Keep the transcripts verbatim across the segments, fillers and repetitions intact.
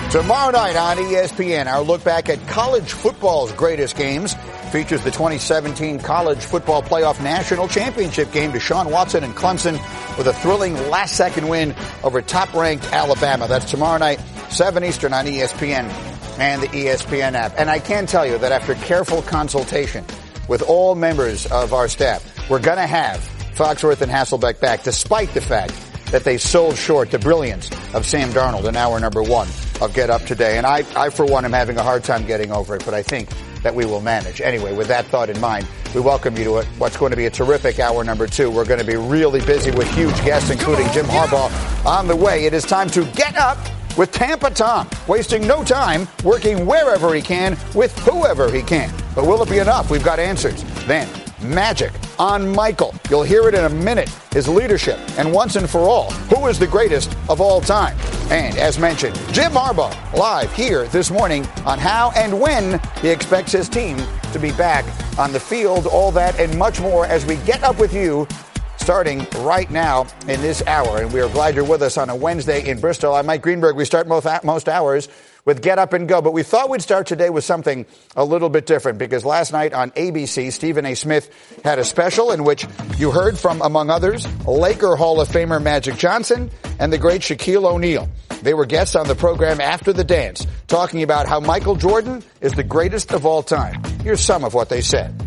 Tomorrow night on E S P N, our look back at college football's greatest games features the twenty seventeen College Football Playoff National Championship game. Deshaun Watson and Clemson with a thrilling last-second win over top-ranked Alabama. That's tomorrow night, seven Eastern on E S P N and the E S P N app. And I can tell you that after careful consultation with all members of our staff, we're going to have Foxworth and Hasselbeck back, despite the fact that they sold short the brilliance of Sam Darnold in hour number one of Get Up today. And I, I, for one, am having a hard time getting over it, but I think that we will manage. Anyway, with that thought in mind, we welcome you to what's going to be a terrific hour number two. We're going to be really busy with huge guests, including Jim Harbaugh on the way. It is time to Get Up with Tampa Tom, wasting no time, working wherever he can with whoever he can. But will it be enough? We've got answers. Then, Magic on Michael. You'll hear it in a minute. His leadership, and once and for all, who is the greatest of all time? And as mentioned, Jim Harbaugh live here this morning on how and when he expects his team to be back on the field. All that and much more as we get up with you starting right now in this hour. And we are glad you're with us on a Wednesday in Bristol. I'm Mike Greenberg. We start most, most hours with Get Up and Go. But we thought we'd start today with something a little bit different because last night on A B C, Stephen A. Smith had a special in which you heard from, among others, Laker Hall of Famer Magic Johnson and the great Shaquille O'Neal. They were guests on the program after the dance, talking about how Michael Jordan is the greatest of all time. Here's some of what they said.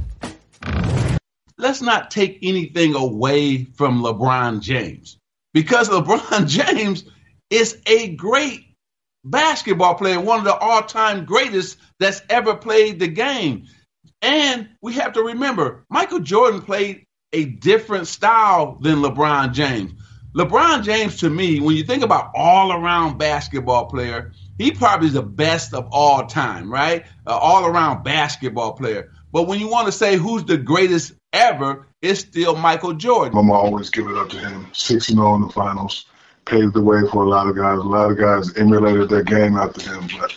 Let's not take anything away from LeBron James, because LeBron James is a great basketball player, one of the all-time greatest that's ever played the game. And we have to remember, Michael Jordan played a different style than LeBron James. LeBron James, to me, when you think about all-around basketball player, he probably is the best of all time, right? Uh, all-around basketball player. But when you want to say who's the greatest ever, it's still Michael Jordan. I'm always give it up to him. six and oh in the finals. Paved the way for a lot of guys. A lot of guys emulated their game after him. But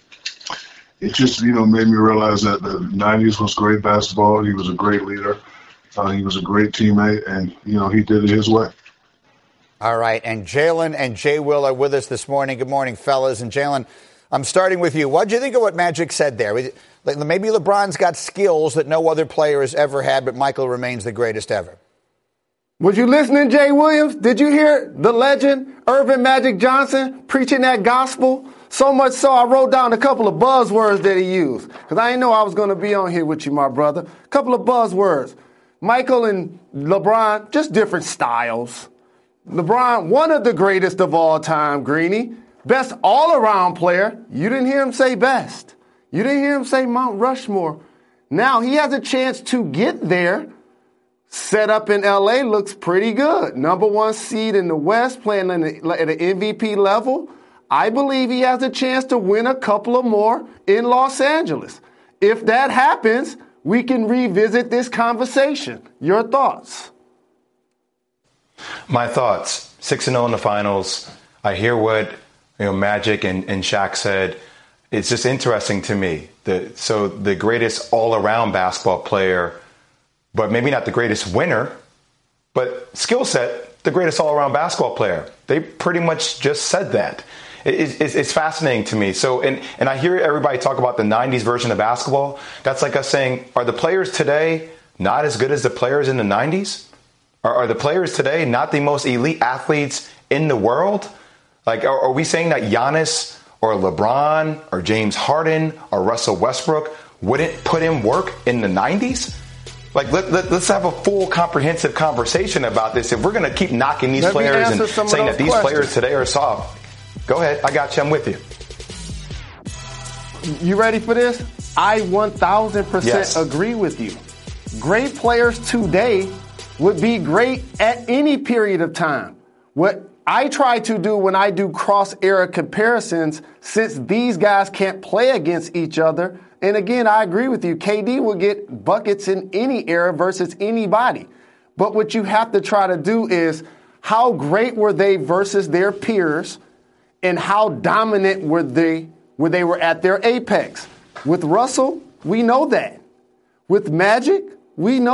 it just, you know, made me realize that the nineties was great basketball. He was a great leader. Uh, he was a great teammate. And, you know, he did it his way. All right. And Jalen and Jay Will are with us this morning. Good morning, fellas. And Jalen, I'm starting with you. What did you think of what Magic said there? Maybe LeBron's got skills that no other player has ever had, but Michael remains the greatest ever. Was you listening, Jay Williams? Did you hear the legend, Earvin Magic Johnson, preaching that gospel? So much so I wrote down a couple of buzzwords that he used, because I didn't know I was going to be on here with you, my brother. A couple of buzzwords. Michael and LeBron, just different styles. LeBron, one of the greatest of all time, Greeny. Best all-around player. You didn't hear him say best. You didn't hear him say Mount Rushmore. Now he has a chance to get there. Set up in L A looks pretty good. Number one seed in the West, playing at an M V P level. I believe he has a chance to win a couple of more in Los Angeles. If that happens, we can revisit this conversation. Your thoughts? My thoughts. six and oh in the finals. I hear what you know Magic and, and Shaq said. It's just interesting to me. The, so the greatest all-around basketball player, but maybe not the greatest winner, but skill set, the greatest all-around basketball player. They pretty much just said that. It, it, it's fascinating to me. So, and, and I hear everybody talk about the nineties version of basketball. That's like us saying, are the players today not as good as the players in the nineties? Are, are the players today not the most elite athletes in the world? Like, are, are we saying that Giannis or LeBron or James Harden or Russell Westbrook wouldn't put in work in the nineties? Like, let, let, let's have a full comprehensive conversation about this. If we're going to keep knocking these let players and saying that these questions. players today are soft, go ahead. I got you. I'm with you. You ready for this? I one thousand percent yes. agree with you. Great players today would be great at any period of time. What I try to do when I do cross-era comparisons, since these guys can't play against each other, and again, I agree with you, K D will get buckets in any era versus anybody. But what you have to try to do is how great were they versus their peers, and how dominant were they when they were at their apex. With Russell, we know that. With Magic, we know